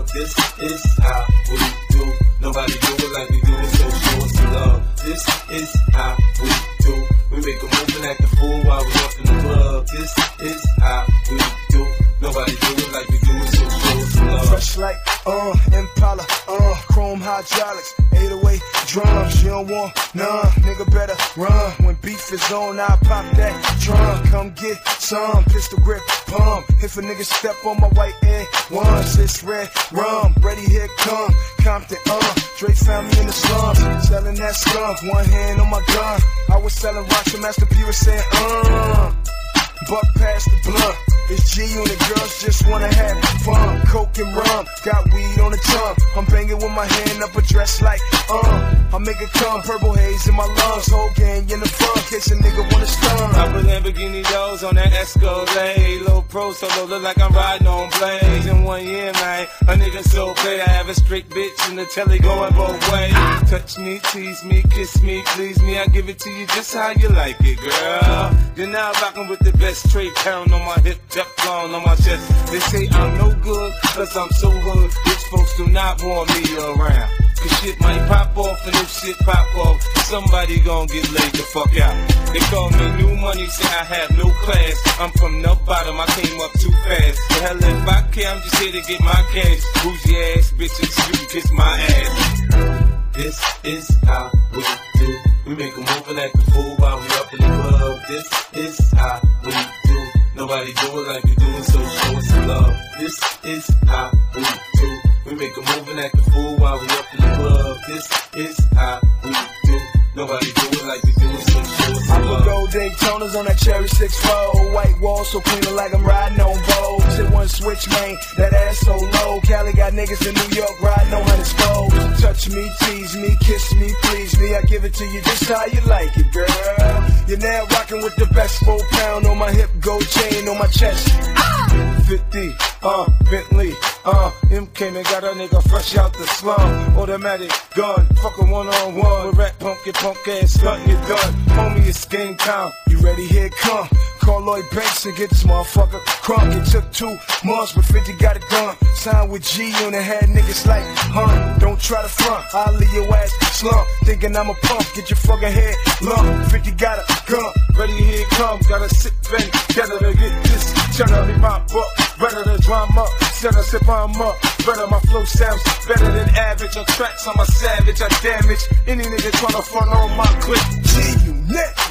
This is how we do. Nobody do it like we do it, so show us some love. This is how we do. We make a move and act a fool while we up in the club. This is how we do. Nobody do it like we do it, so show us some love. Fresh like, Impala, chrome hydraulics, 808 drums. You don't want none, nigga better run. When beef is on, I pop that drum. Come get some, pistol grip, pump. If a nigga step on my white air once, it's red rum. Ready, here come Compton, Drake found me in the slums, selling that skunk. One hand on my gun. I was selling rocks and Master P was saying, buck past the blunt. It's G Unit, girls just wanna have fun. Coke and rum, got weed on the tongue. I'm banging with my hand up a dress like, I make it come, purple haze in my lungs. Whole gang in the front, case a nigga wanna stun. I put Lamborghini doors on that Escalade. Low pro solo, look like I'm riding on blades. In 1 year, man, a nigga so paid. I have a straight bitch in the telly going both ways. Touch me, tease me, kiss me, please me. I give it to you just how you like it, girl. You're now rocking with the best straight pound on my hip. Teflon on my chest. They say I'm no good, cause I'm so hood. Rich folks do not want me around. Cause shit might pop off, and if shit pop off, somebody gon' get laid the fuck out. They call me new money, say I have no class. I'm from the bottom, I came up too fast. The hell if I care, I'm just here to get my cash. Bougie ass bitches, you can kiss my ass. This is how we do. We make a move and act a fool while we up in the club. This is how we do. Nobody do it like we do it, so show us some love. This is how we do. We make a move and act a fool while we up in the club. This is how we do. Nobody do it like we do it, so show us some love. I put gold Daytonas on that cherry 6-4. White wall so clean like I'm riding on Vogue. Sit one switch, man, that ass so low. Cali got niggas in New York riding on 100 spokes. Touch me, tease me, kiss me, please me. I give it to you just how you like it, girl. You're now rocking with the best 4 pound on my hip, gold chain on my chest. 50, Bentley, M came and got a nigga fresh out the slum. Automatic gun, fuck a one-on-one. With rap punk ass stuntin', you done. Homie, it's game time. You ready? Here it come. Call Lloyd Banks and get this motherfucker crunk. It took 2 months, but 50 got it done. Signed with G Unit, had niggas like, don't try to front. I'll leave your ass slump. Thinking I'm a pump, get your fucking head lump. 50 got a gun, ready, here it come. Gotta sit ready, together to get this cheddar in my book. Better than drama, set a sip I'm up. Better my flow sounds better than average. On tracks I'm a savage, I damage any nigga tryna front on my clip. G Unit.